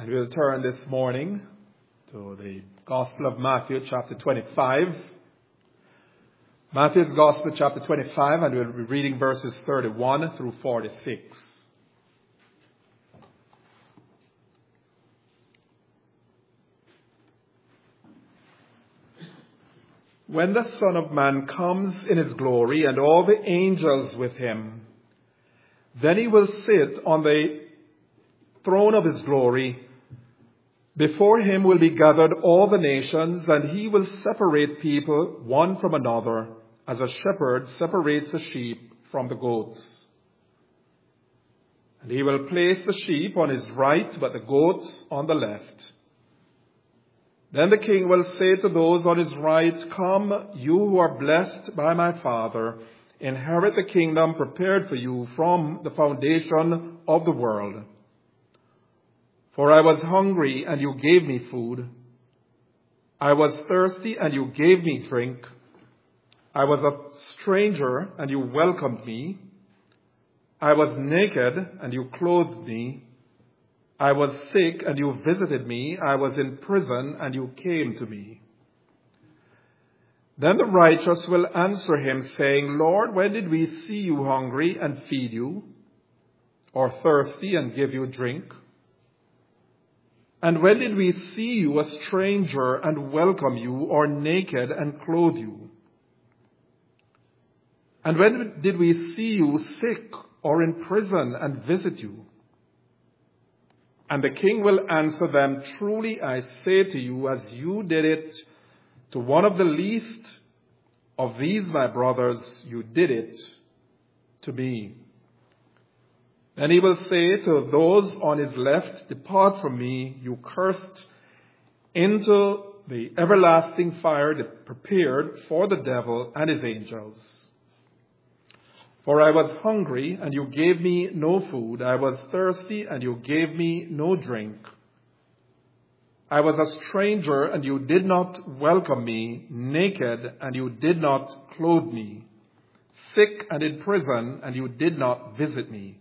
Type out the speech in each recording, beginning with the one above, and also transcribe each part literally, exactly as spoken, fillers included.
And we'll turn this morning to the Gospel of Matthew, chapter twenty-five. Matthew's Gospel, chapter twenty-five, and we'll be reading verses thirty-one through forty-six. When the Son of Man comes in his glory and all the angels with him, then he will sit on the throne of his glory. Before him will be gathered all the nations, and he will separate people one from another, as a shepherd separates the sheep from the goats. And he will place the sheep on his right, but the goats on the left. Then the king will say to those on his right, "Come, you who are blessed by my Father, inherit the kingdom prepared for you from the foundation of the world. For I was hungry, and you gave me food. I was thirsty, and you gave me drink. I was a stranger, and you welcomed me. I was naked, and you clothed me. I was sick, and you visited me. I was in prison, and you came to me." Then the righteous will answer him, saying, "Lord, when did we see you hungry and feed you, or thirsty and give you drink? And when did we see you a stranger and welcome you, or naked and clothe you? And when did we see you sick or in prison and visit you?" And the king will answer them, "Truly I say to you, as you did it to one of the least of these my brothers, you did it to me." Then he will say to those on his left, "Depart from me, you cursed, into the everlasting fire prepared for the devil and his angels. For I was hungry, and you gave me no food. I was thirsty, and you gave me no drink. I was a stranger, and you did not welcome me, naked, and you did not clothe me, sick and in prison, and you did not visit me."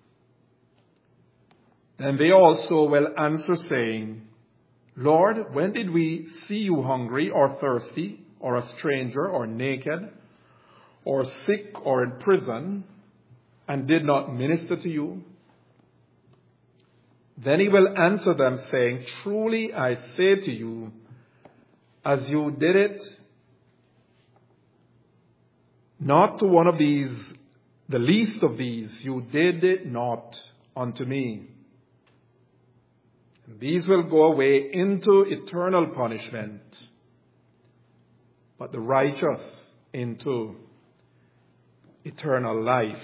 Then they also will answer, saying, "Lord, when did we see you hungry or thirsty, or a stranger or naked, or sick or in prison, and did not minister to you?" Then he will answer them, saying, "Truly I say to you, as you did it not to one of these, the least of these, you did it not unto me." And these will go away into eternal punishment, but the righteous into eternal life.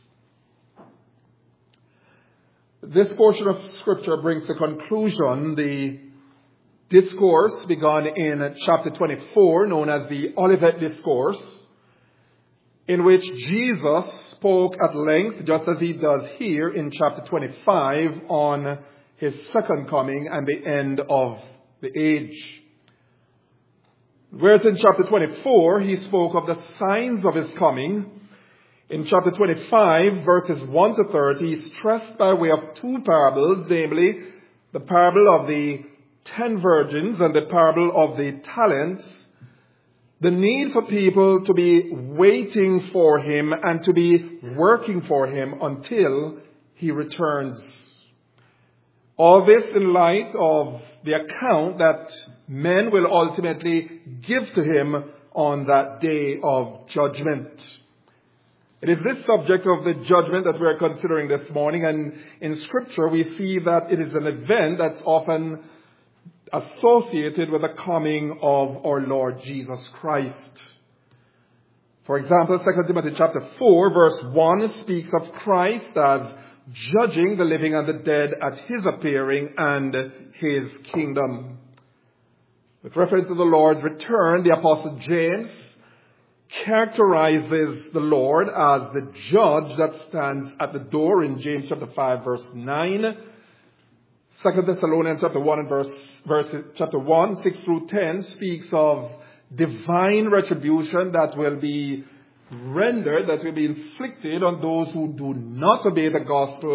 This portion of Scripture brings to conclusion the discourse begun in chapter twenty-four, known as the Olivet Discourse, in which Jesus spoke at length, just as he does here in chapter twenty-five, on his second coming and the end of the age. Whereas in chapter twenty-four, he spoke of the signs of his coming, in chapter twenty-five, verses one to thirty, he stressed by way of two parables, namely the parable of the ten virgins and the parable of the talents, the need for people to be waiting for him and to be working for him until he returns. All this in light of the account that men will ultimately give to him on that day of judgment. It is this subject of the judgment that we are considering this morning, and in Scripture we see that it is an event that's often associated with the coming of our Lord Jesus Christ. For example, Second Timothy chapter four, verse one speaks of Christ as judging the living and the dead at his appearing and his kingdom. With reference to the Lord's return, the Apostle James characterizes the Lord as the judge that stands at the door in James chapter five, verse nine. Second Thessalonians chapter one and verse, verse chapter one, six through ten speaks of divine retribution that will be rendered, that will be inflicted on those who do not obey the gospel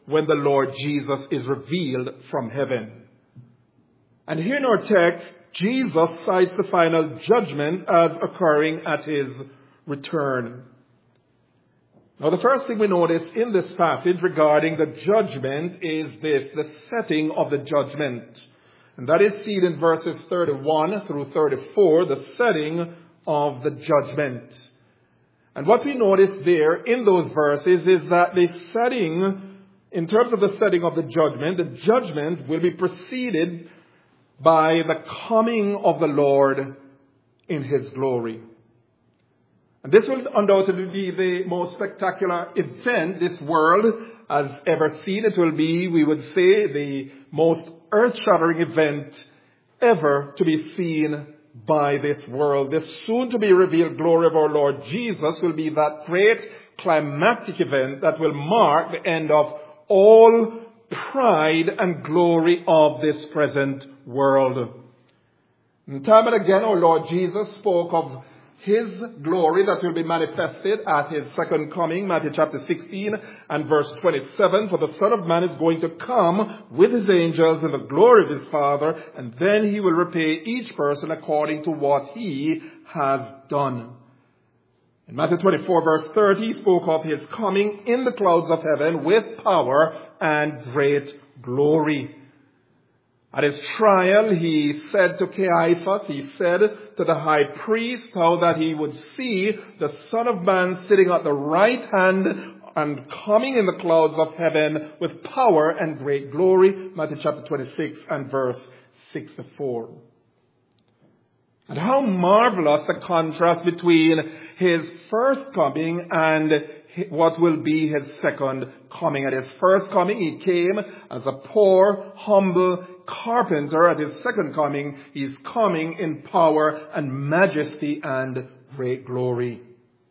when the Lord Jesus is revealed from heaven. And here in our text, Jesus cites the final judgment as occurring at his return. Now, the first thing we notice in this passage regarding the judgment is this, the setting of the judgment. And that is seen in verses thirty-one through thirty-four, the setting of the judgment. And what we notice there in those verses is that the setting, in terms of the setting of the judgment, the judgment will be preceded by the coming of the Lord in his glory. And this will undoubtedly be the most spectacular event this world has ever seen. It will be, we would say, the most earth-shattering event ever to be seen by this world. This soon-to-be-revealed glory of our Lord Jesus will be that great climactic event that will mark the end of all pride and glory of this present world. And time and again, our Lord Jesus spoke of his glory that will be manifested at his second coming, Matthew chapter sixteen and verse twenty-seven. For the Son of Man is going to come with his angels in the glory of his Father, and then he will repay each person according to what he has done. In Matthew twenty-four verse thirty, he spoke of his coming in the clouds of heaven with power and great glory. At his trial, he said to Caiaphas, he said to the high priest, how that he would see the Son of Man sitting at the right hand and coming in the clouds of heaven with power and great glory. Matthew chapter twenty-six and verse sixty-four. And how marvelous the contrast between his first coming and what will be his second coming. At his first coming, he came as a poor, humble carpenter. At his second coming, he's coming in power and majesty and great glory.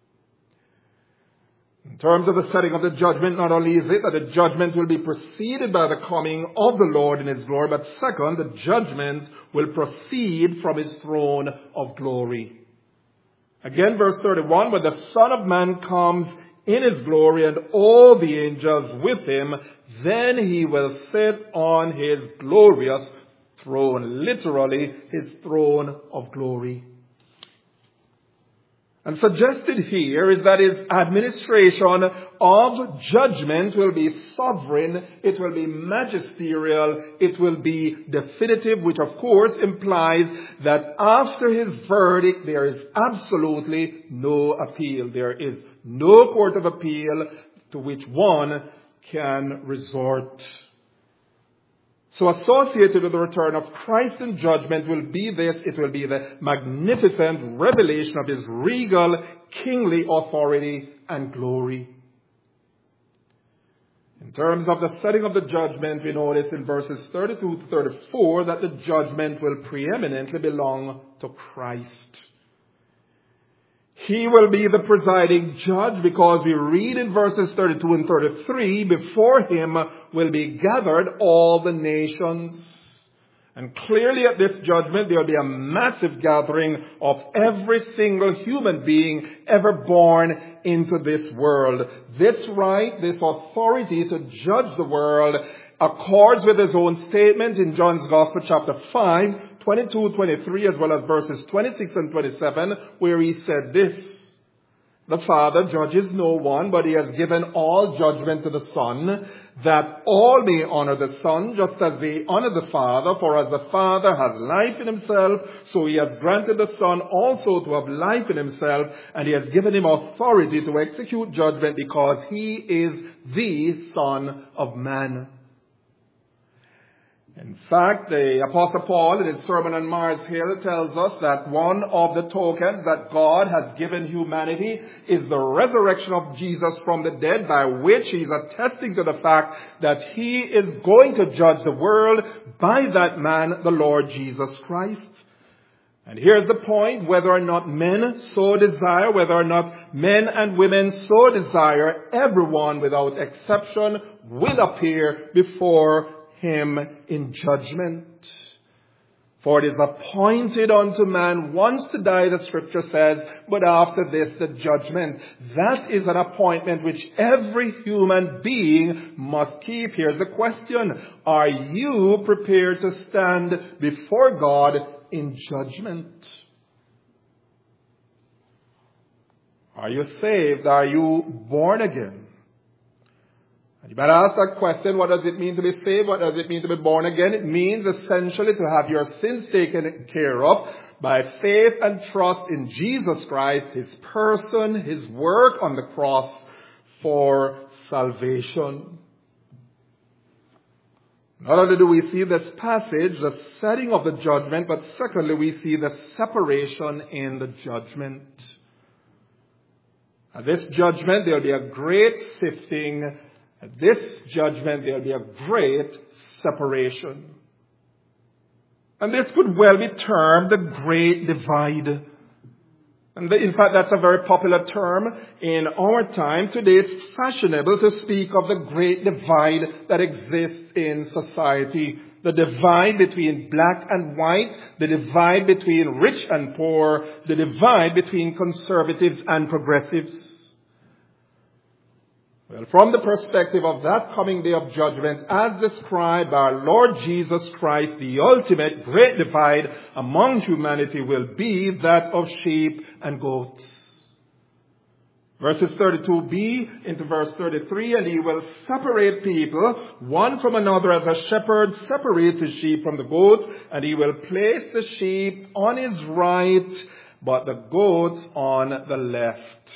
In terms of the setting of the judgment, not only is it that the judgment will be preceded by the coming of the Lord in his glory, but second, the judgment will proceed from his throne of glory. Again, verse thirty-one, when the Son of Man comes in his glory and all the angels with him, then he will sit on his glorious throne. Literally, his throne of glory. And suggested here is that his administration of judgment will be sovereign, it will be magisterial, it will be definitive, which of course implies that after his verdict there is absolutely no appeal. There is no court of appeal to which one can resort. So associated with the return of Christ in judgment will be this, it will be the magnificent revelation of his regal, kingly authority and glory. In terms of the setting of the judgment, we notice in verses thirty-two to thirty-four that the judgment will preeminently belong to Christ. He will be the presiding judge because we read in verses thirty-two and thirty-three, before him will be gathered all the nations. And clearly at this judgment there will be a massive gathering of every single human being ever born into this world. This right, this authority to judge the world accords with his own statement in John's Gospel chapter five, twenty-two, twenty-three, as well as verses twenty-six and twenty-seven, where he said this: the Father judges no one, but he has given all judgment to the Son, that all may honor the Son, just as they honor the Father. For as the Father has life in himself, so he has granted the Son also to have life in himself, and he has given him authority to execute judgment, because he is the Son of Man. In fact, the Apostle Paul in his sermon on Mars Hill tells us that one of the tokens that God has given humanity is the resurrection of Jesus from the dead, by which he's attesting to the fact that he is going to judge the world by that man, the Lord Jesus Christ. And here's the point: whether or not men so desire, whether or not men and women so desire, everyone without exception will appear before him in judgment. For it is appointed unto man once to die, the scripture says, but after this the judgment. That is an appointment which every human being must keep. Here's the question. Are you prepared to stand before God in judgment? Are you saved? Are you born again? You better ask that question. What does it mean to be saved? What does it mean to be born again? It means essentially to have your sins taken care of by faith and trust in Jesus Christ, His person, His work on the cross for salvation. Not only do we see this passage, the setting of the judgment, but secondly, we see the separation in the judgment. At this judgment, there will be a great sifting. At this judgment, there will be a great separation. And this could well be termed the Great Divide. And in fact, that's a very popular term in our time. Today, it's fashionable to speak of the Great Divide that exists in society. The divide between black and white, the divide between rich and poor, the divide between conservatives and progressives. Well, from the perspective of that coming day of judgment, as described by our Lord Jesus Christ, the ultimate great divide among humanity will be that of sheep and goats. Verses thirty-two b into verse thirty-three, and he will separate people one from another as a shepherd separates his sheep from the goats, and he will place the sheep on his right, but the goats on the left.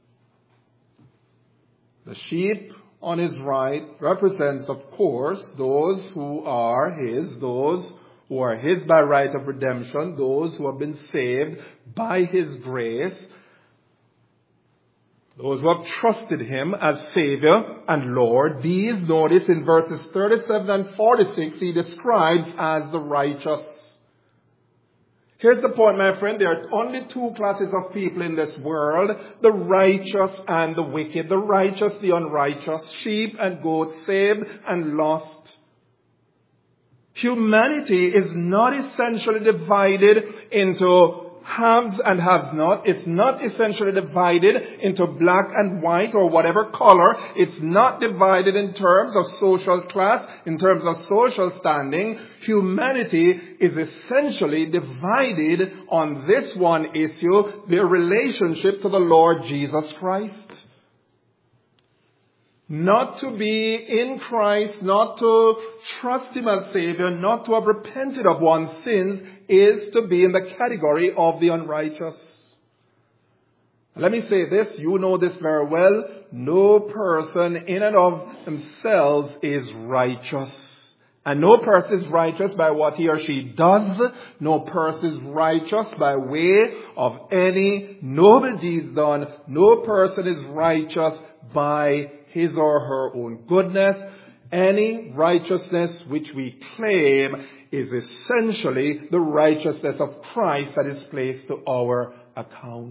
The sheep on his right represents, of course, those who are his, those who are his by right of redemption, those who have been saved by his grace, those who have trusted him as Savior and Lord. These, notice in verses thirty-seven and forty-six, he describes as the righteous. Here's the point, my friend. There are only two classes of people in this world, the righteous and the wicked. The righteous, the unrighteous, sheep and goats, saved and lost. Humanity is not essentially divided into haves and haves not. It's not essentially divided into black and white or whatever color. It's not divided in terms of social class, in terms of social standing. Humanity is essentially divided on this one issue, their relationship to the Lord Jesus Christ. Not to be in Christ, not to trust Him as Savior, not to have repented of one's sins is to be in the category of the unrighteous. Let me say this, you know this very well. No person in and of themselves is righteous. And no person is righteous by what he or she does. No person is righteous by way of any noble deeds done. No person is righteous by his or her own goodness. Any righteousness which we claim is essentially the righteousness of Christ that is placed to our account.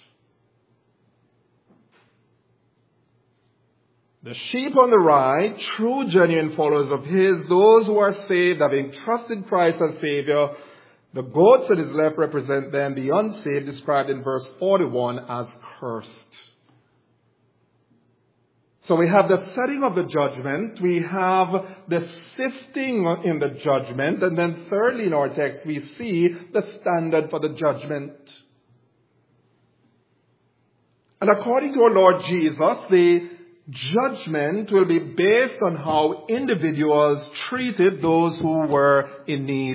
The sheep on the right, true genuine followers of his, those who are saved, having trusted Christ as Savior. The goats at his left represent then the unsaved, described in verse forty-one as cursed. So we have the setting of the judgment, we have the sifting in the judgment, and then thirdly in our text we see the standard for the judgment. And according to our Lord Jesus, the judgment will be based on how individuals treated those who were in need.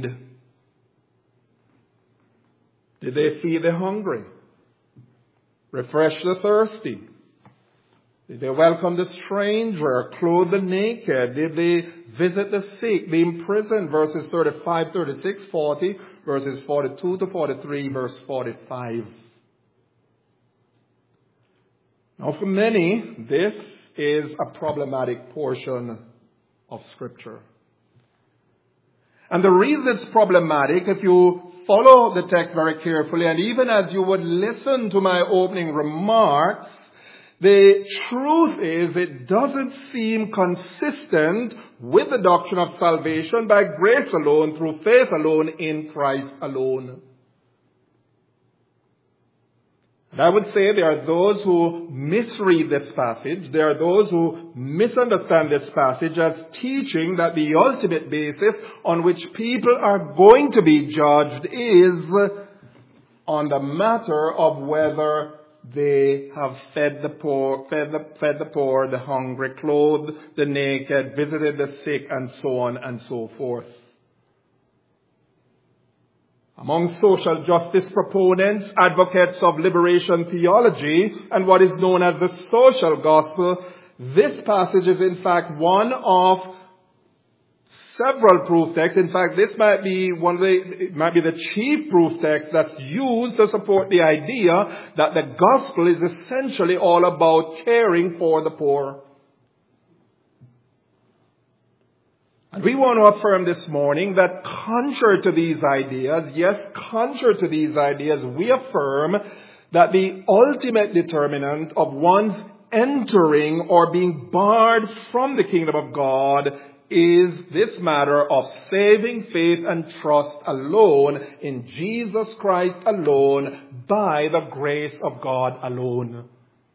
Did they feed the hungry? Refresh the thirsty? Did they welcome the stranger, clothe the naked? Did they visit the sick, the imprisoned? Verses thirty-five, thirty-six, forty, verses forty-two to forty-three, verse forty-five. Now for many, this is a problematic portion of Scripture. And the reason it's problematic, if you follow the text very carefully, and even as you would listen to my opening remarks, The truth is, it doesn't seem consistent with the doctrine of salvation by grace alone, through faith alone, in Christ alone. And I would say there are those who misread this passage. There are those who misunderstand this passage as teaching that the ultimate basis on which people are going to be judged is on the matter of whether they have fed the poor, fed the, fed the poor, the hungry, clothed the naked, visited the sick, and so on and so forth. Among social justice proponents, advocates of liberation theology, and what is known as the social gospel, this passage is in fact one of several proof texts. In fact, this might be one of the, it might be the chief proof text that's used to support the idea that the gospel is essentially all about caring for the poor. And we want to affirm this morning that contrary to these ideas, yes, contrary to these ideas, we affirm that the ultimate determinant of one's entering or being barred from the kingdom of God is this matter of saving faith and trust alone in Jesus Christ alone by the grace of God alone.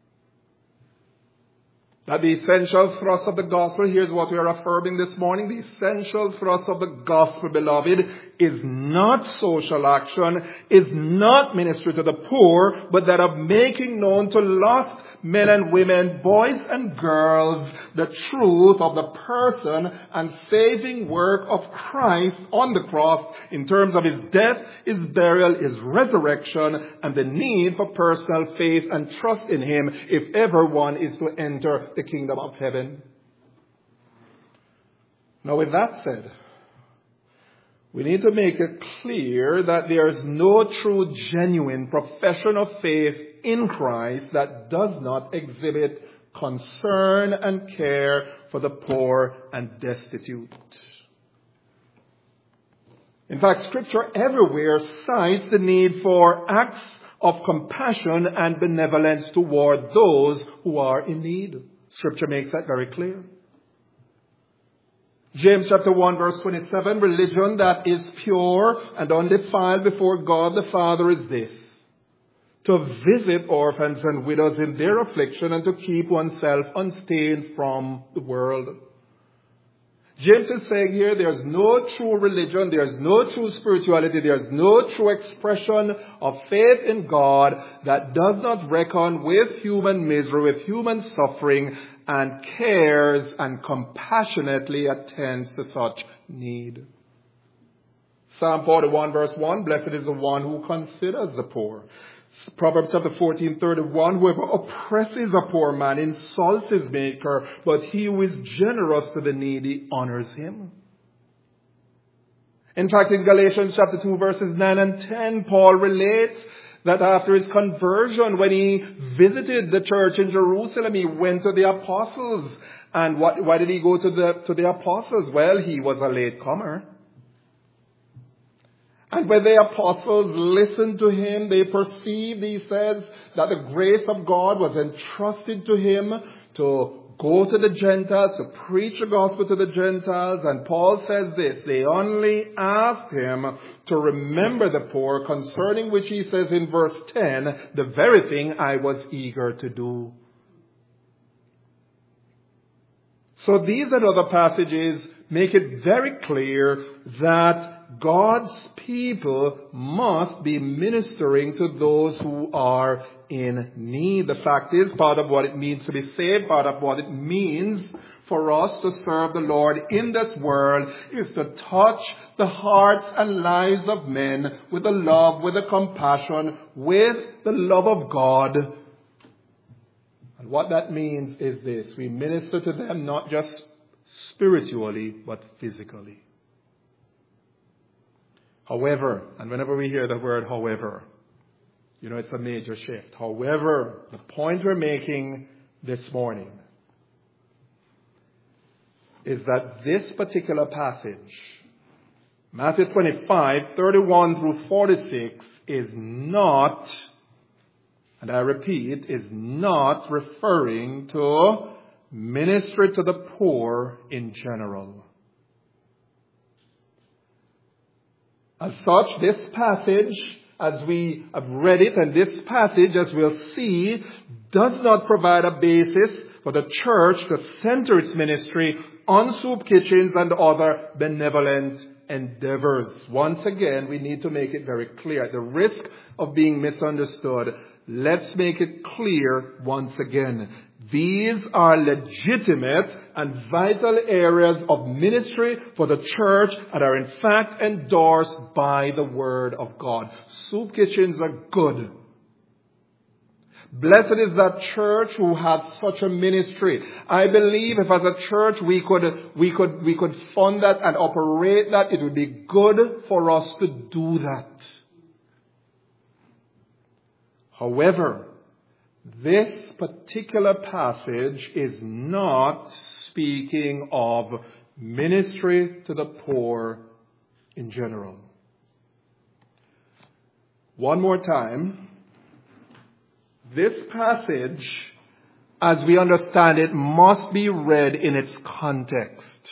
That the essential thrust of the gospel, here's what we are affirming this morning, the essential thrust of the gospel, beloved, is not social action, is not ministry to the poor, but that of making known to lost men and women, boys and girls, the truth of the person and saving work of Christ on the cross in terms of his death, his burial, his resurrection, and the need for personal faith and trust in him if ever one is to enter the kingdom of heaven. Now, with that said, we need to make it clear that there is no true, genuine profession of faith in Christ that does not exhibit concern and care for the poor and destitute. In fact, Scripture everywhere cites the need for acts of compassion and benevolence toward those who are in need. Scripture makes that very clear. James chapter one verse twenty-seven, religion that is pure and undefiled before God the Father is this: to visit orphans and widows in their affliction and to keep oneself unstained from the world. James is saying here there's no true religion, there's no true spirituality, there's no true expression of faith in God that does not reckon with human misery, with human suffering, and cares and compassionately attends to such need. Psalm forty-one verse one, blessed is the one who considers the poor. Proverbs chapter fourteen, thirty-one, whoever oppresses a poor man insults his maker, but he who is generous to the needy honors him. In fact, in Galatians chapter two, verses nine and ten, Paul relates that after his conversion, when he visited the church in Jerusalem, he went to the apostles. And what, why did he go to the, to the apostles? Well, he was a latecomer. And when the apostles listened to him, they perceived, he says, that the grace of God was entrusted to him to go to the Gentiles, to preach the gospel to the Gentiles. And Paul says this: they only asked him to remember the poor, concerning which he says in verse ten, the very thing I was eager to do. So these and other passages make it very clear that God's people must be ministering to those who are in need. The fact is, part of what it means to be saved, part of what it means for us to serve the Lord in this world is to touch the hearts and lives of men with the love, with the compassion, with the love of God. And what that means is this: we minister to them not just spiritually, but physically. However, and whenever we hear the word however, you know, it's a major shift. However, the point we're making this morning is that this particular passage, Matthew twenty-five, thirty-one through forty-six, is not and I repeat, is not referring to ministry to the poor in general. As such, this passage, as we have read it, and this passage, as we'll see, does not provide a basis for the church to center its ministry on soup kitchens and other benevolent endeavors. Once again, we need to make it very clear. At the risk of being misunderstood, let's make it clear once again. These are legitimate and vital areas of ministry for the church and are in fact endorsed by the Word of God. Soup kitchens are good. Blessed is that church who has such a ministry. I believe if as a church we could, we could, we could fund that and operate that, it would be good for us to do that. However, this particular passage is not speaking of ministry to the poor in general. One more time. This passage, as we understand it, must be read in its context.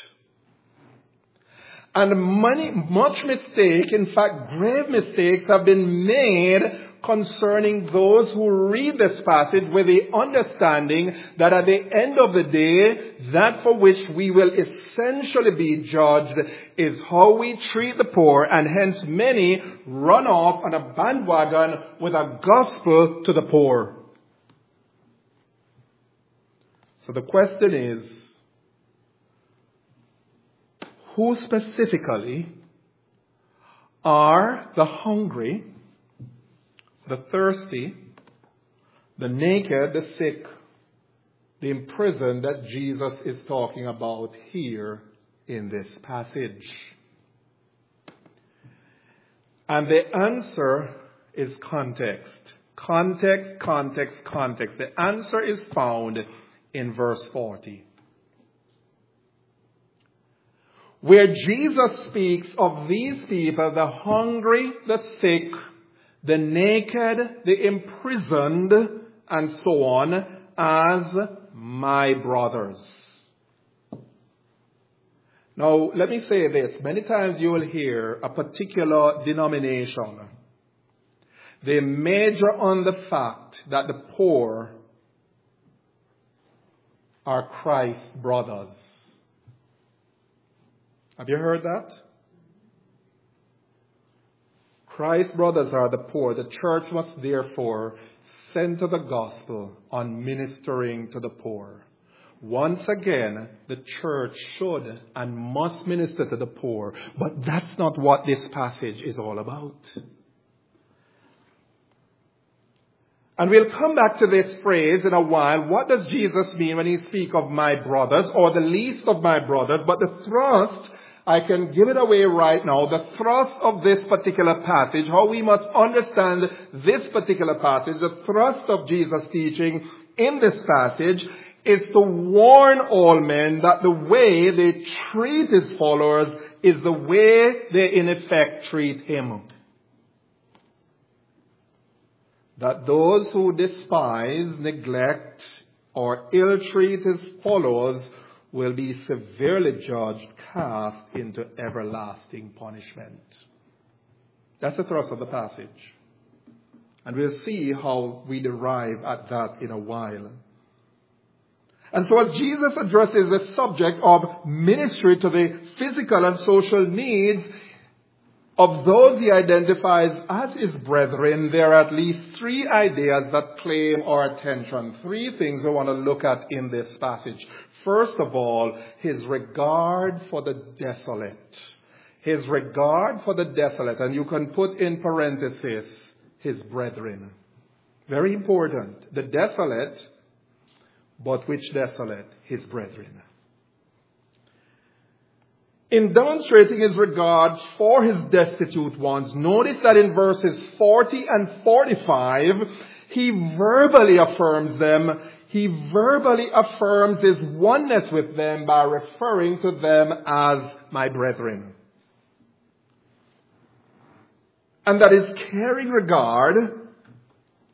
And many, much mistake, in fact, grave mistakes have been made concerning those who read this passage with the understanding that at the end of the day, that for which we will essentially be judged is how we treat the poor, and hence many run off on a bandwagon with a gospel to the poor. So the question is, who specifically are the hungry, the thirsty, the naked, the sick, the imprisoned that Jesus is talking about here in this passage? And the answer is context. Context, context, context. The answer is found in verse forty, where Jesus speaks of these people, the hungry, the sick, the naked, the imprisoned, and so on, as my brothers. Now, let me say this. Many times you will hear a particular denomination. They major on the fact that the poor are Christ's brothers. Have you heard that? Christ's brothers are the poor. The church must therefore center the gospel on ministering to the poor. Once again, the church should and must minister to the poor, but that's not what this passage is all about. And we'll come back to this phrase in a while. What does Jesus mean when he speaks of my brothers, or the least of my brothers? But the thrust, I can give it away right now, the thrust of this particular passage, how we must understand this particular passage, the thrust of Jesus' teaching in this passage is to warn all men that the way they treat his followers is the way they in effect treat him. That those who despise, neglect, or ill-treat his followers will be severely judged, cast into everlasting punishment. That's the thrust of the passage. And we'll see how we derive at that in a while. And so as Jesus addresses the subject of ministry to the physical and social needs of those he identifies as his brethren, there are at least three ideas that claim our attention. Three things I want to look at in this passage. First of all, his regard for the desolate. His regard for the desolate. And you can put in parenthesis, his brethren. Very important. The desolate, but which desolate? His brethren. In demonstrating his regard for his destitute ones, notice that in verses forty and forty-five, he verbally affirms them. He verbally affirms his oneness with them by referring to them as my brethren. And that his caring regard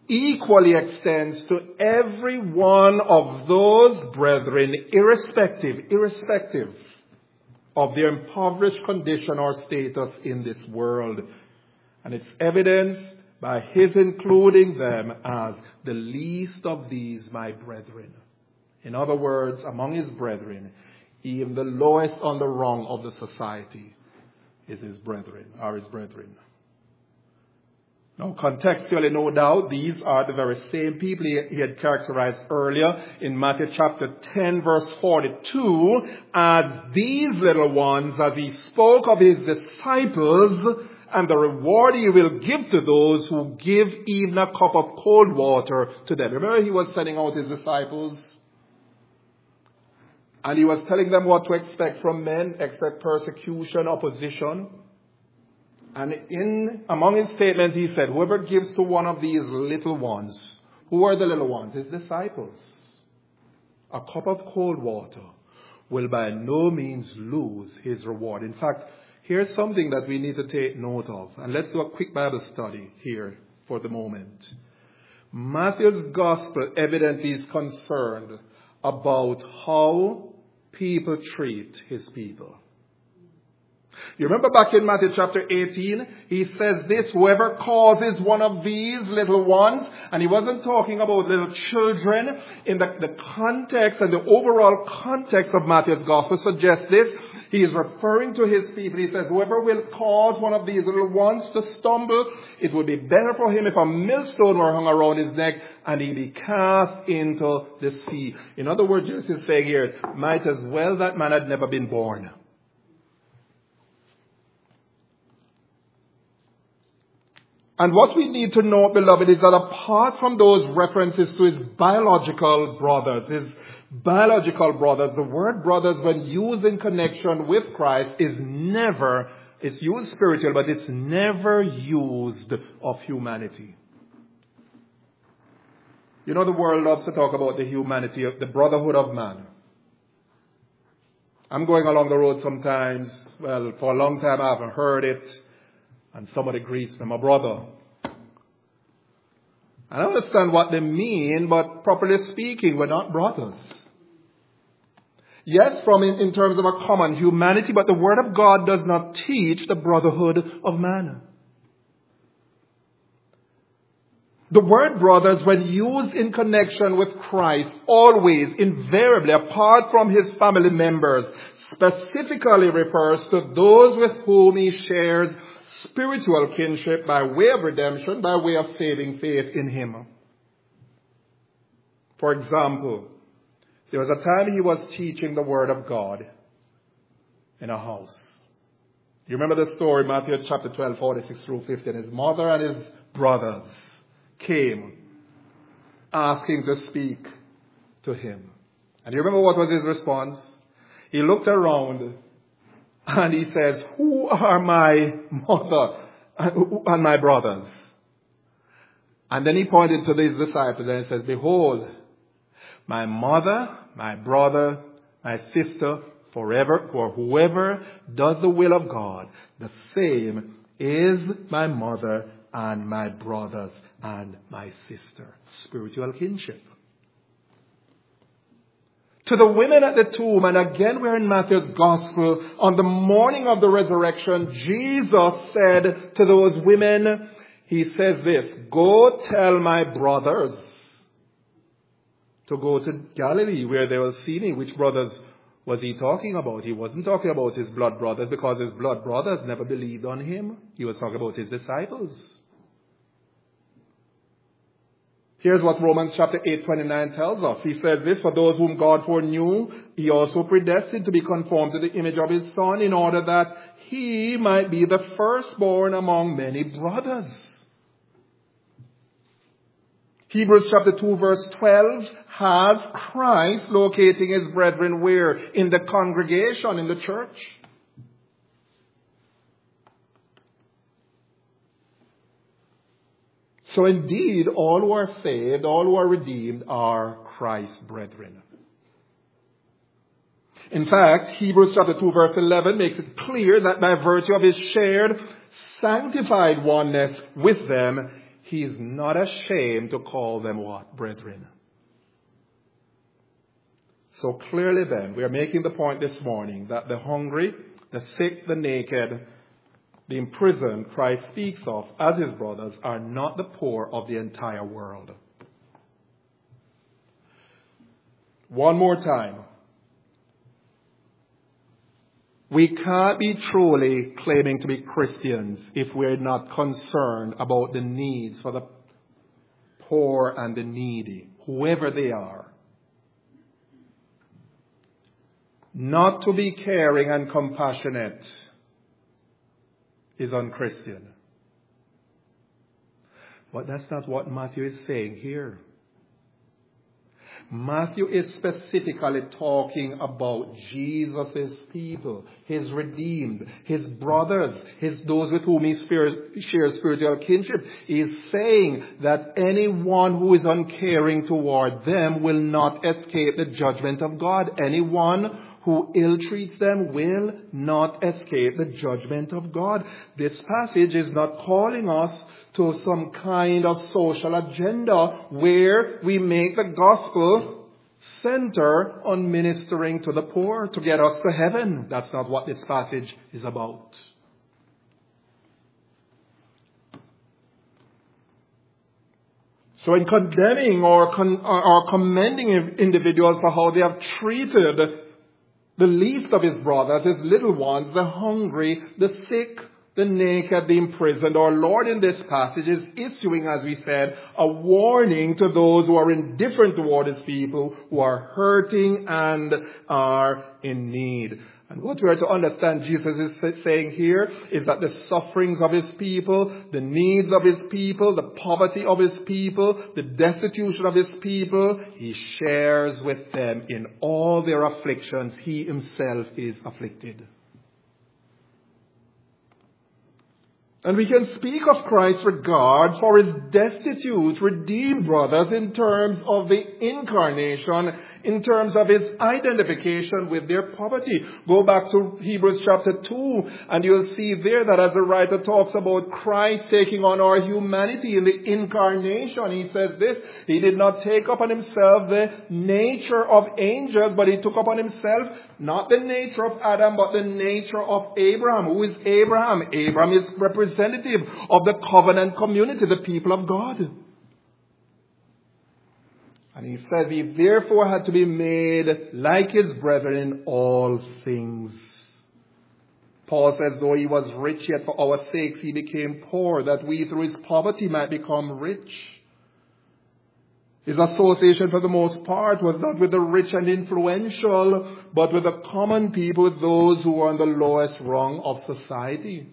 equally extends to every one of those brethren, irrespective, irrespective of their impoverished condition or status in this world. And it's evidenced by his including them as the least of these, my brethren. In other words, among his brethren, even the lowest on the rung of the society is his brethren, are his brethren. Now, contextually, no doubt, these are the very same people he had characterized earlier in Matthew chapter ten, verse forty-two, as these little ones, as he spoke of his disciples and the reward he will give to those who give even a cup of cold water to them. Remember, he was sending out his disciples, and he was telling them what to expect from men, expect persecution, opposition. And in among his statements, he said, whoever gives to one of these little ones, who are the little ones? His disciples. A cup of cold water will by no means lose his reward. In fact, here's something that we need to take note of. And let's do a quick Bible study here for the moment. Matthew's gospel evidently is concerned about how people treat his people. You remember back in Matthew chapter eighteen, he says this, whoever causes one of these little ones, and he wasn't talking about little children. In the, the context and the overall context of Matthew's gospel suggests this. He is referring to his people. He says, whoever will cause one of these little ones to stumble, it would be better for him if a millstone were hung around his neck and he be cast into the sea. In other words, Jesus is saying here, might as well that man had never been born. And what we need to know, beloved, is that apart from those references to his biological brothers, his biological brothers, the word brothers, when used in connection with Christ, is never, it's used spiritual, but it's never used of humanity. You know, the world loves to talk about the humanity, of the brotherhood of man. I'm going along the road sometimes, well, for a long time I haven't heard it. And somebody greets me, my brother. I don't understand what they mean, but properly speaking, we're not brothers. Yes, from in, in terms of a common humanity, but the Word of God does not teach the brotherhood of man. The word brothers, when used in connection with Christ, always, invariably, apart from his family members, specifically refers to those with whom he shares spiritual kinship by way of redemption, by way of saving faith in him. For example, there was a time he was teaching the Word of God in a house. You remember the story, Matthew chapter twelve, forty-six through fifty. His mother and his brothers came asking to speak to him. And you remember what was his response? He looked around and he says, who are my mother and my brothers? And then he pointed to his disciples and he says, behold, my mother, my brother, my sister, forever, for whoever does the will of God, the same is my mother and my brothers and my sister. Spiritual kinship. To the women at the tomb, and again we're in Matthew's gospel, on the morning of the resurrection, Jesus said to those women, he says this, go tell my brothers to go to Galilee where they will see me. Which brothers was he talking about? He wasn't talking about his blood brothers because his blood brothers never believed on him. He was talking about his disciples. Here's what Romans chapter eight, twenty-nine tells us. He says this, for those whom God foreknew, he also predestined to be conformed to the image of his Son in order that he might be the firstborn among many brothers. Hebrews chapter two verse twelve has Christ locating his brethren where? In the congregation, in the church. So indeed, all who are saved, all who are redeemed are Christ's brethren. In fact, Hebrews chapter two verse eleven makes it clear that by virtue of his shared sanctified oneness with them, he is not ashamed to call them what? Brethren. So clearly then, we are making the point this morning that the hungry, the sick, the naked, the imprisoned Christ speaks of as his brothers are not the poor of the entire world. One more time. We can't be truly claiming to be Christians if we're not concerned about the needs for the poor and the needy, whoever they are. Not to be caring and compassionate is unchristian. But that's not what Matthew is saying here. Matthew is specifically talking about Jesus' people, his redeemed, his brothers, his those with whom he shares spiritual kinship. He is saying that anyone who is uncaring toward them will not escape the judgment of God. Anyone who ill-treats them will not escape the judgment of God. This passage is not calling us to some kind of social agenda where we make the gospel center on ministering to the poor to get us to heaven. That's not what this passage is about. So in condemning or, con- or commending individuals for how they have treated the least of his brothers, his little ones, the hungry, the sick, the naked, the imprisoned, our Lord in this passage is issuing, as we said, a warning to those who are indifferent toward his people, who are hurting and are in need. And what we are to understand Jesus is saying here is that the sufferings of his people, the needs of his people, the poverty of his people, the destitution of his people, he shares with them in all their afflictions. He himself is afflicted. And we can speak of Christ's regard for his destitute, redeemed brothers in terms of the incarnation, in terms of his identification with their poverty. Go back to Hebrews chapter two, and you'll see there that as the writer talks about Christ taking on our humanity in the incarnation, he says this: he did not take upon himself the nature of angels, but he took upon himself not the nature of Adam, but the nature of Abraham. Who is Abraham? Abraham is representative of the covenant community, the people of God. And he says he therefore had to be made like his brethren in all things. Paul says, though he was rich, yet for our sakes he became poor, that we through his poverty might become rich. His association, for the most part, was not with the rich and influential, but with the common people, with those who were on the lowest rung of society.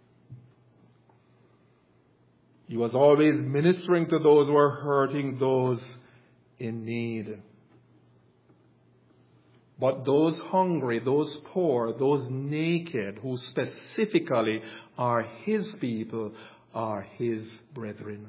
He was always ministering to those who were hurting, those in need. But those hungry, those poor, those naked, who specifically are his people, are his brethren.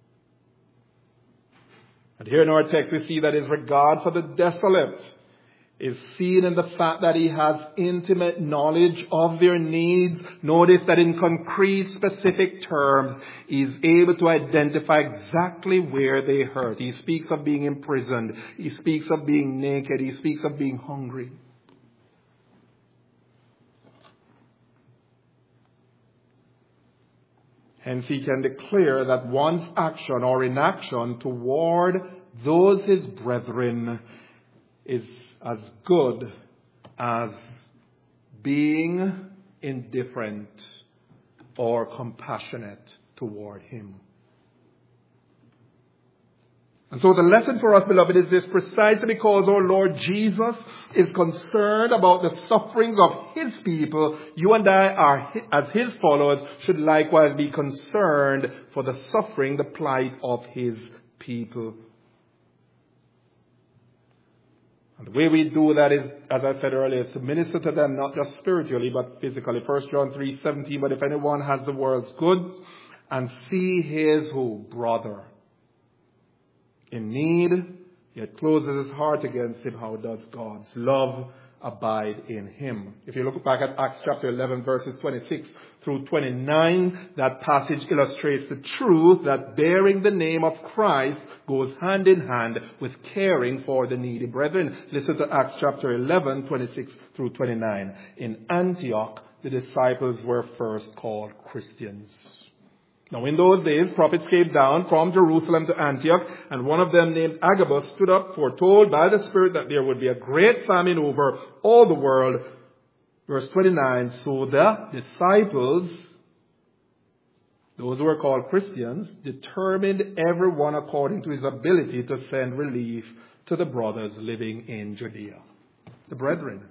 And here in our text we see that his regard for the desolate is seen in the fact that he has intimate knowledge of their needs. Notice that in concrete, specific terms, he is able to identify exactly where they hurt. He speaks of being imprisoned. He speaks of being naked. He speaks of being hungry. Hence, he can declare that one's action or inaction toward those his brethren is as good as being indifferent or compassionate toward him. And so the lesson for us, beloved, is this: precisely because our Lord Jesus is concerned about the sufferings of his people, you and I, are, as his followers, should likewise be concerned for the suffering, the plight of his people. And the way we do that is, as I said earlier, is to minister to them not just spiritually but physically. First John three seventeen, but if anyone has the world's goods and see his who? Brother in need, yet closes his heart against him, how does God's love abide in him. If you look back at Acts chapter eleven, verses twenty-six through twenty-nine, that passage illustrates the truth that bearing the name of Christ goes hand in hand with caring for the needy brethren. Listen to Acts chapter eleven, twenty-six through twenty-nine. In Antioch, the disciples were first called Christians. Now in those days, prophets came down from Jerusalem to Antioch, and one of them named Agabus stood up, foretold by the Spirit that there would be a great famine over all the world. Verse twenty-nine, so the disciples, those who were called Christians, determined everyone according to his ability to send relief to the brothers living in Judea. The brethren.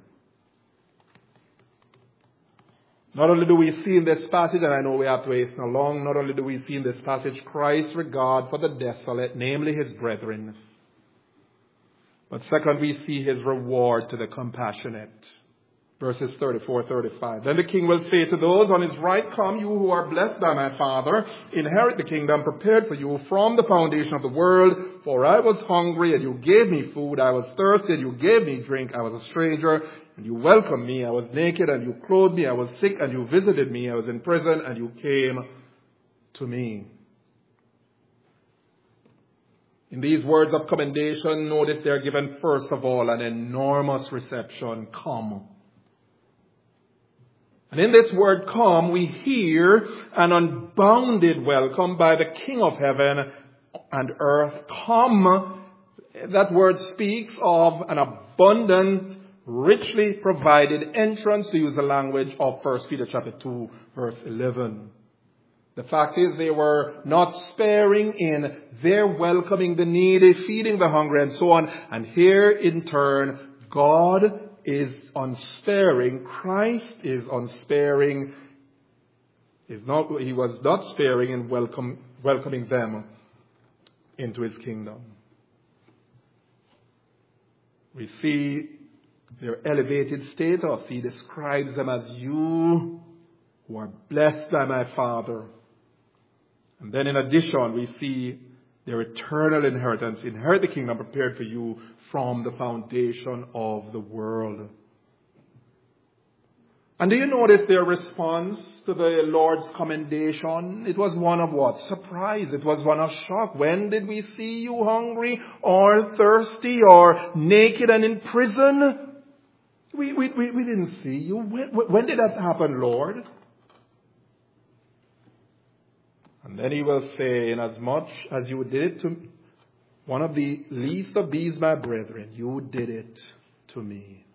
Not only do we see in this passage, and I know we have to hasten along, not only do we see in this passage Christ's regard for the desolate, namely his brethren, but second, we see his reward to the compassionate. Verses thirty-four, thirty-five. Then the king will say to those on his right, come, you who are blessed by my Father, inherit the kingdom prepared for you from the foundation of the world. For I was hungry, and you gave me food. I was thirsty, and you gave me drink. I was a stranger, and you welcomed me. I was naked, and you clothed me. I was sick, and you visited me. I was in prison, and you came to me. In these words of commendation, notice they are given first of all an enormous reception. Come. And in this word come, we hear an unbounded welcome by the King of heaven and earth. Come, that word speaks of an abundant, richly provided entrance, to use the language of First Peter chapter two, verse eleven. The fact is, they were not sparing in their welcoming the needy, feeding the hungry, and so on. And here, in turn, God is unsparing. Christ is unsparing. Is not, he was not sparing in welcome, welcoming them into his kingdom. We see their elevated status. He describes them as you who are blessed by my Father. And then in addition, we see their eternal inheritance. Inherit the kingdom prepared for you from the foundation of the world. And do you notice their response to the Lord's commendation? It was one of what? Surprise. It was one of shock. When did we see you hungry or thirsty or naked and in prison? We, we, we, we didn't see you. When, when did that happen, Lord? And then he will say, inasmuch as you did it to one of the least of these, my brethren, you did it to me.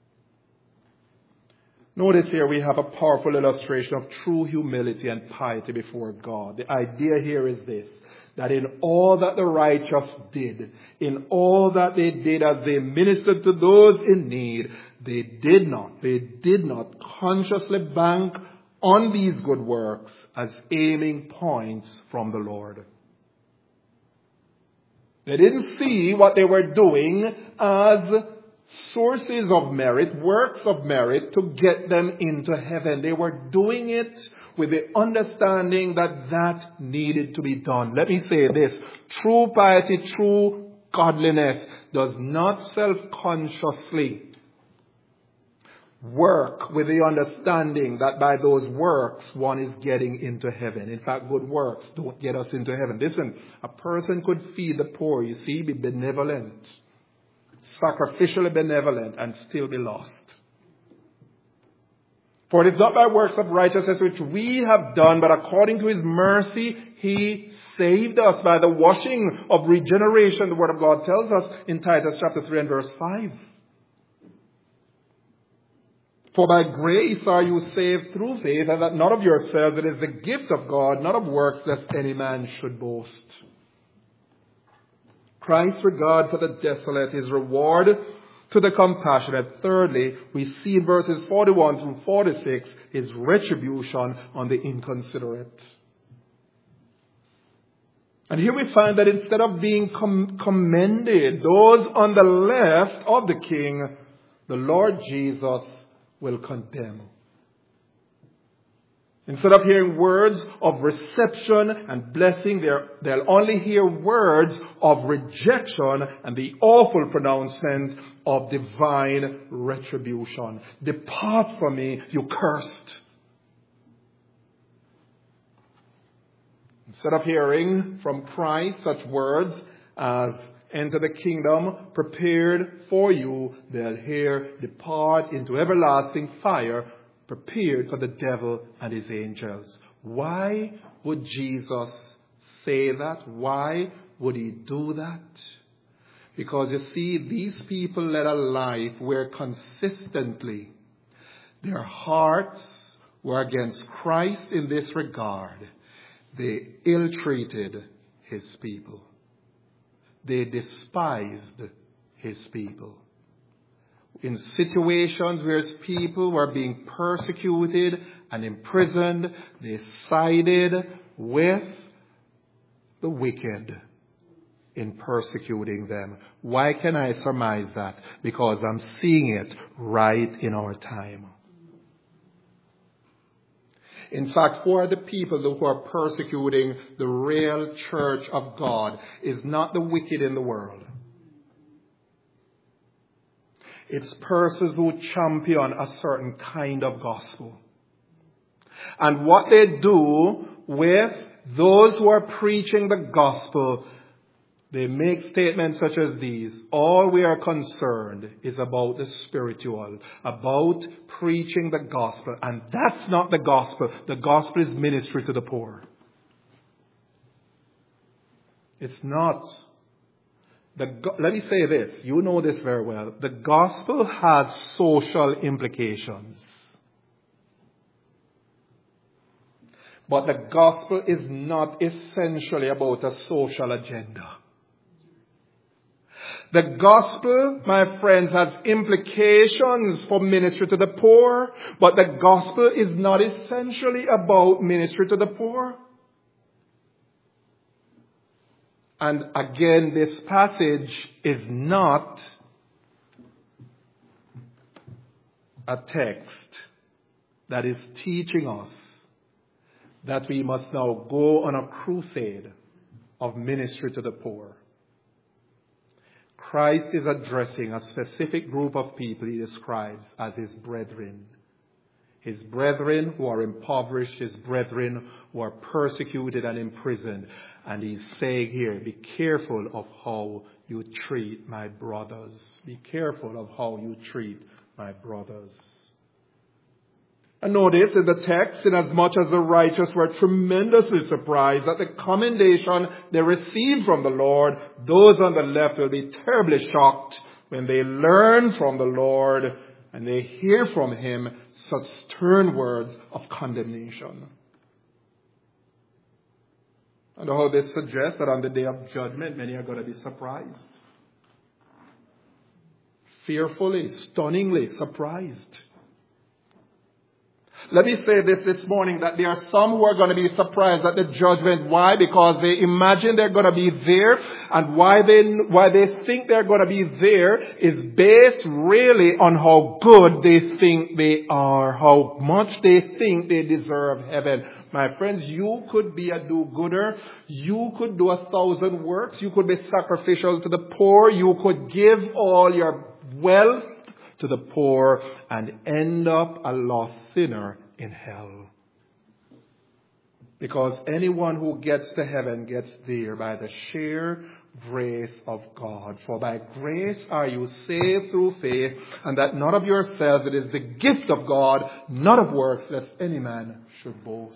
Notice here we have a powerful illustration of true humility and piety before God. The idea here is this, that in all that the righteous did, in all that they did as they ministered to those in need, they did not, they did not consciously bank on these good works as aiming points from the Lord. They didn't see what they were doing as sources of merit, works of merit to get them into heaven. They were doing it with the understanding that that needed to be done. Let me say this. True piety, true godliness does not self-consciously work with the understanding that by those works one is getting into heaven. In fact, good works don't get us into heaven. Listen, a person could feed the poor, you see, be benevolent, sacrificially benevolent, and still be lost. For it is not by works of righteousness which we have done, but according to his mercy he saved us by the washing of regeneration, the word of God tells us in Titus chapter three and verse five. For by grace are you saved through faith, and that not of yourselves, it is the gift of God, not of works, lest any man should boast. Christ's regard for the desolate, his reward to the compassionate. Thirdly, we see in verses forty-one through forty-six, his retribution on the inconsiderate. And here we find that instead of being com- commended, those on the left of the king, the Lord Jesus will condemn. Instead of hearing words of reception and blessing, they'll only hear words of rejection and the awful pronouncement of divine retribution. Depart from me, you cursed. Instead of hearing from Christ such words as, enter the kingdom prepared for you, they'll hear, depart into everlasting fire, prepared for the devil and his angels. Why would Jesus say that? Why would he do that? Because you see, these people led a life where consistently their hearts were against Christ in this regard. They ill-treated his people. They despised his people. In situations where his people were being persecuted and imprisoned, they sided with the wicked in persecuting them. Why can I surmise that? Because I'm seeing it right in our time. In fact, who are the people who are persecuting the real church of God is not the wicked in the world. It's persons who champion a certain kind of gospel. And what they do with those who are preaching the gospel, they make statements such as these. All we are concerned is about the spiritual, about preaching the gospel. And that's not the gospel. The gospel is ministry to the poor. It's not. The, let me say this. You know this very well. The gospel has social implications. But the gospel is not essentially about a social agenda. The gospel, my friends, has implications for ministry to the poor, but the gospel is not essentially about ministry to the poor. And again, this passage is not a text that is teaching us that we must now go on a crusade of ministry to the poor. Christ is addressing a specific group of people he describes as his brethren. His brethren who are impoverished, his brethren who are persecuted and imprisoned. And he's saying here, be careful of how you treat my brothers. Be careful of how you treat my brothers. And notice in the text, inasmuch as the righteous were tremendously surprised at the commendation they received from the Lord, those on the left will be terribly shocked when they learn from the Lord and they hear from him such stern words of condemnation. And how this suggests that on the day of judgment, many are going to be surprised. Fearfully, stunningly surprised. Let me say this this morning, that there are some who are going to be surprised at the judgment. Why? Because they imagine they're going to be there, and why they why they think they're going to be there is based really on how good they think they are, how much they think they deserve heaven. My friends, you could be a do-gooder. You could do a thousand works. You could be sacrificial to the poor. You could give all your wealth to the poor and end up a lost sinner in hell. Because anyone who gets to heaven gets there by the sheer grace of God. For by grace are you saved through faith, and that not of yourselves, it is the gift of God, not of works, lest any man should boast.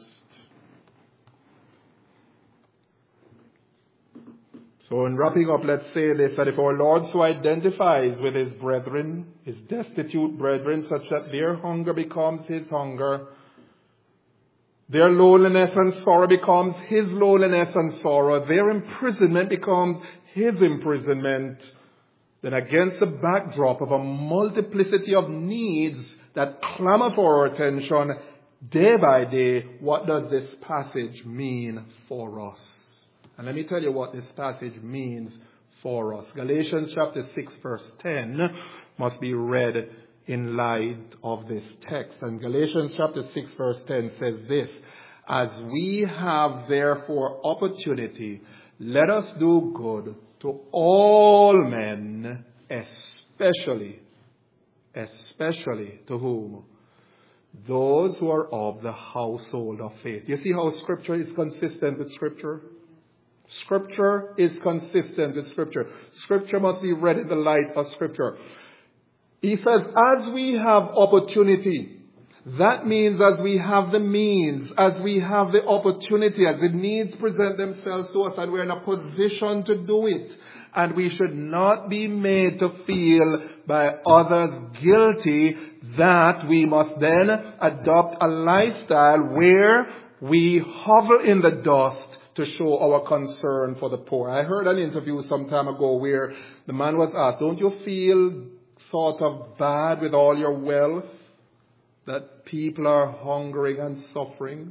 So in wrapping up, let's say this, that if our Lord so identifies with his brethren, his destitute brethren, such that their hunger becomes his hunger, their loneliness and sorrow becomes his loneliness and sorrow, their imprisonment becomes his imprisonment, then against the backdrop of a multiplicity of needs that clamor for our attention day by day, what does this passage mean for us? And let me tell you what this passage means for us. Galatians chapter six verse ten must be read in light of this text. And Galatians chapter six verse ten says this, as we have therefore opportunity, let us do good to all men, especially, especially to whom? Those who are of the household of faith. You see how Scripture is consistent with Scripture? Scripture is consistent with Scripture. Scripture must be read in the light of Scripture. He says, as we have opportunity, that means as we have the means, as we have the opportunity, as the needs present themselves to us, and we're in a position to do it. And we should not be made to feel by others guilty that we must then adopt a lifestyle where we hover in the dust to show our concern for the poor. I heard an interview some time ago where the man was asked, don't you feel sort of bad with all your wealth that people are hungering and suffering?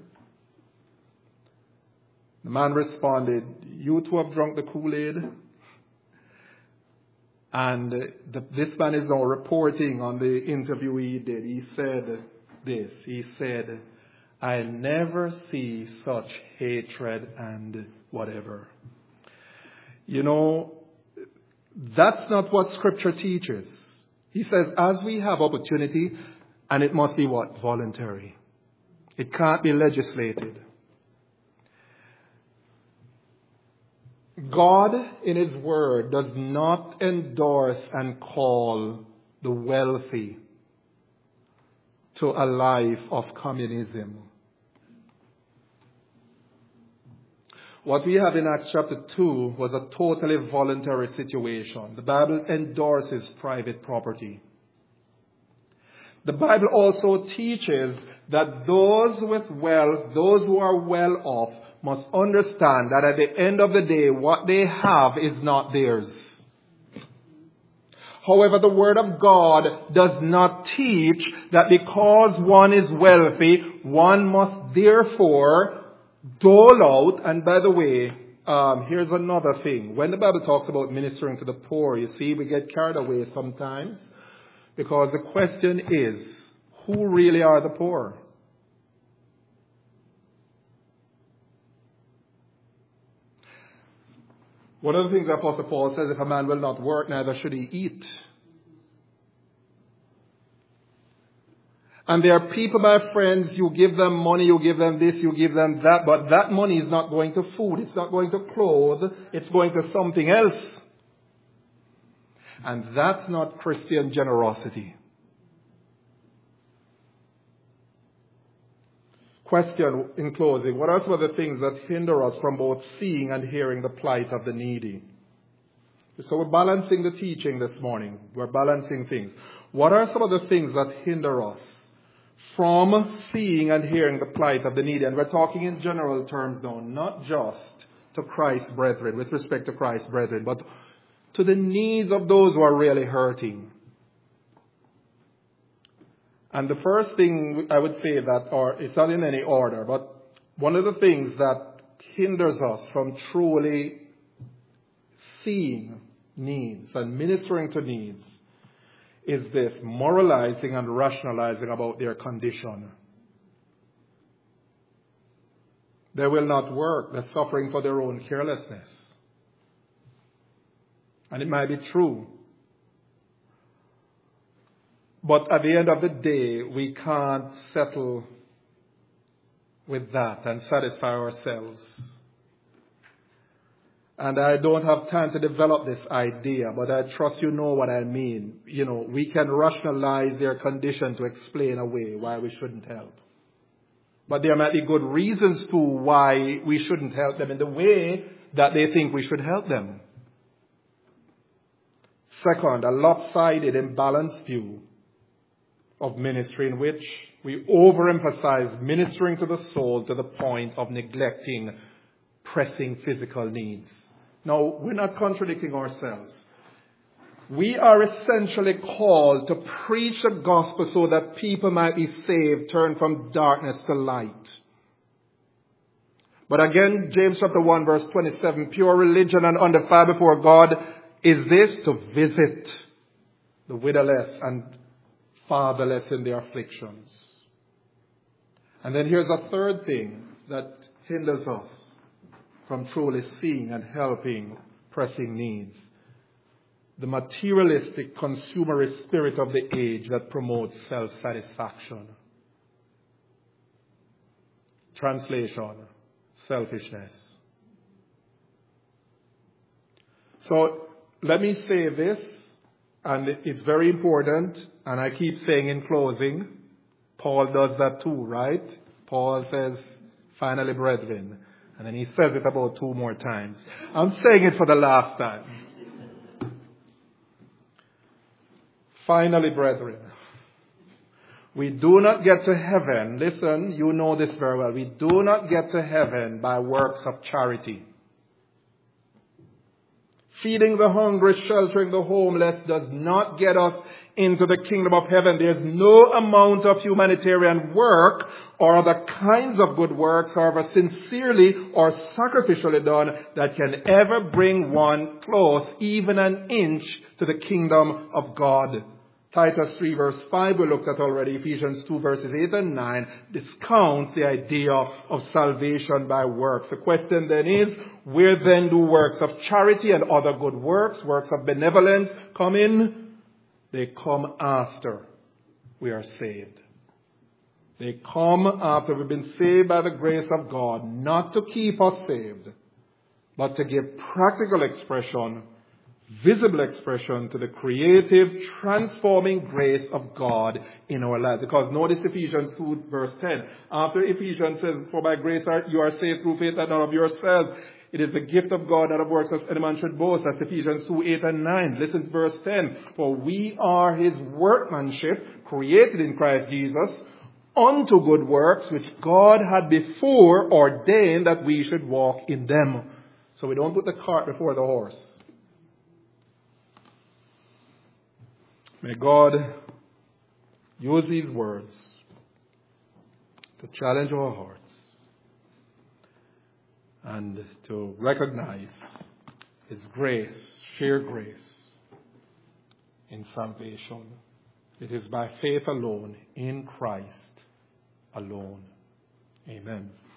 The man responded, you too have drunk the Kool-Aid? And the, this man is now reporting on the interview he did. He said this. He said, I never see such hatred and whatever. You know, that's not what Scripture teaches. He says, as we have opportunity, and it must be what? Voluntary. It can't be legislated. God, in His Word, does not endorse and call the wealthy to a life of communism. What we have in Acts chapter two was a totally voluntary situation. The Bible endorses private property. The Bible also teaches that those with wealth, those who are well off, must understand that at the end of the day, what they have is not theirs. However, the Word of God does not teach that because one is wealthy, one must therefore dole out. And by the way, um, here's another thing. When the Bible talks about ministering to the poor, you see, we get carried away sometimes because the question is, who really are the poor? One of the things that Apostle Paul says, if a man will not work, neither should he eat. And there are people, my friends, you give them money, you give them this, you give them that, but that money is not going to food, it's not going to clothes, it's going to something else. And that's not Christian generosity. Question in closing, what are some of the things that hinder us from both seeing and hearing the plight of the needy? So we're balancing the teaching this morning. We're balancing things. What are some of the things that hinder us from seeing and hearing the plight of the needy? And we're talking in general terms now, not just to Christ's brethren, with respect to Christ's brethren, but to the needs of those who are really hurting. And the first thing I would say that, or it's not in any order, but one of the things that hinders us from truly seeing needs and ministering to needs is this moralizing and rationalizing about their condition. They will not work. They're suffering for their own carelessness. And it might be true. But at the end of the day, we can't settle with that and satisfy ourselves. And I don't have time to develop this idea, but I trust you know what I mean. You know, we can rationalize their condition to explain away why we shouldn't help. But there might be good reasons to why we shouldn't help them in the way that they think we should help them. Second, a lopsided, imbalanced view of ministry in which we overemphasize ministering to the soul to the point of neglecting pressing physical needs. Now, we're not contradicting ourselves. We are essentially called to preach the gospel so that people might be saved, turn from darkness to light. But again, James chapter one verse twenty-seven, pure religion and undefiled before God is this, to visit the widowless and fatherless in their afflictions. And then here's a third thing that hinders us from truly seeing and helping pressing needs. The materialistic, consumerist spirit of the age that promotes self-satisfaction. Translation, selfishness. So let me say this, and it's very important, and I keep saying in closing, Paul does that too, right? Paul says, finally, brethren. And then he says it about two more times. I'm saying it for the last time. Finally, brethren, we do not get to heaven. Listen, you know this very well. We do not get to heaven by works of charity. Feeding the hungry, sheltering the homeless does not get us into the kingdom of heaven. There's no amount of humanitarian work or other kinds of good works, however sincerely or sacrificially done, that can ever bring one close, even an inch, to the kingdom of God. Titus three verse five, we looked at already. Ephesians two verses eight and nine discounts the idea of salvation by works. The question then is, where then do works of charity and other good works, works of benevolence, come in? They come after we are saved. They come after we've been saved by the grace of God, not to keep us saved, but to give practical expression, visible expression to the creative, transforming grace of God in our lives. Because notice Ephesians two verse ten. After Ephesians says, for by grace are, you are saved through faith, and not of yourselves. It is the gift of God, not of works, as any man should boast. That's Ephesians two, eight and nine. Listen to verse ten. For we are his workmanship, created in Christ Jesus, unto good works, which God had before ordained that we should walk in them. So we don't put the cart before the horse. May God use these words to challenge our hearts and to recognize his grace, sheer grace in salvation. It is by faith alone, in Christ alone. Amen.